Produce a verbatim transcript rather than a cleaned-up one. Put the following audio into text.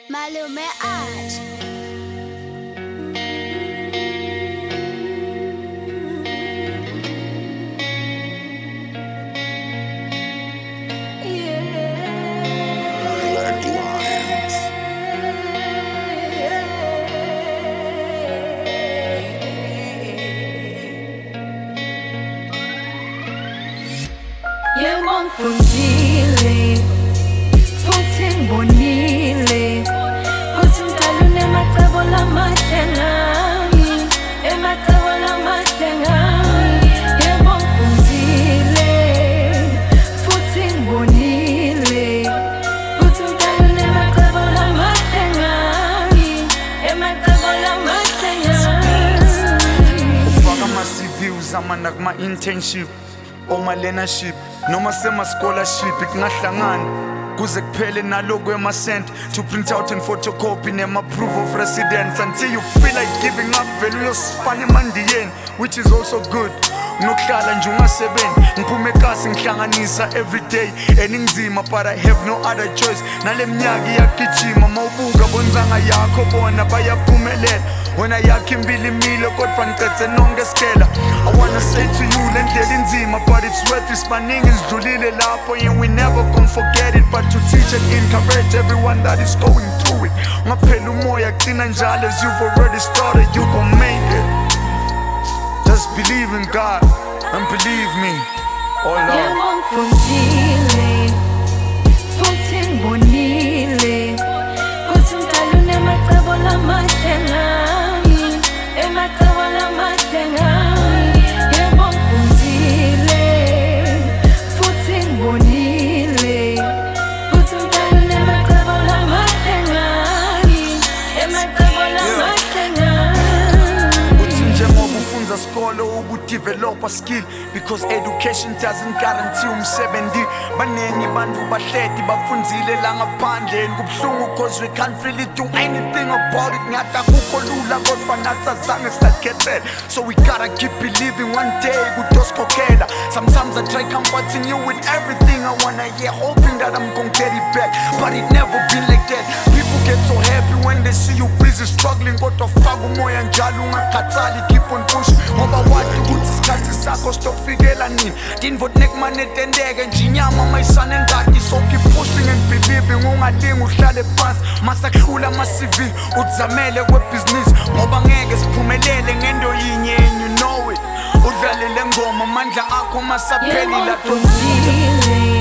Malume Art. Yebo ngifundile futhi ngibonile kuthi ngidala unemacebo lamahle ngami, emacebo lamahle ngami. Yebo ngifundile futhi ngibonile kuthi ngidala unemacebo lamahle ngami, emacebo lamahle ngami. Ufaka ama-C V uzama nakuma-internship oma-learnership noma sema-scholarship kungahlangani kuze kuphele naloku ema-sent to print out and photocopy nema-proof of residence until you feel like giving up vele uyospana emandiyeni, which is also good. Nokuhlala nje ungasebenzi ngiphume ekasi ngihlanganisa everyday eninzima but I have no other choice. Nale mnyaka iyagijima mawubuka bonzanga yakho bona bayaphumelela wena yakho imbili imile kodwa ngicethe nonke skela. I wanna say to you lendlela inzima but it's worth it, sibaningi sidlulile lapho and we never gonna forget it, but to teach and encourage everyone that is going through it. Ungaphela umoya gcina njalo as you've already started, you gon' make it. Just believe in God and believe me. Oh Lord. Yebo ngifundile futhi ngibonile kuthi ngidala unemacebo lamahle ngami, emacebo lamahle ngami. Yebo ngifundile futhi ngibonile kuthi ngidala unemacebo lamahle ngami, emacebo lamahle ngami. Uthi njengoba ufunza skolo ubudevelopa skill because education doesn't guarantee umsebenzi. Baningi bantu bahleti bafundzile la ngaphandle kubuhlungu cause we can't really do anything about it. Ngathi akukho lula kodwa nathi azange sakhethela, so we gotta keep believing one day kutosikhokhela. Sometimes I try comforting you with everything I wanna hear, hoping that I'm gonna get it back, but it never been like that. People get so happy when they see you busy struggling, kodwa faka umoya njalo ungakhathali, keep on pushing ngoba wathi ukuthi isikhathi sakho sitofikela nini. Dinvot nekumane tendeke nje inyama mayisane engadi, so keep pushing and believing. Ungalingi uhlale phansi masakuhlula ama-C V uzamele kwebhizinisi ngoba ngeke siphumelele ngento yinye and you know it. Udlalele ngoma amandla akho masaphelile. Yebo ngifundile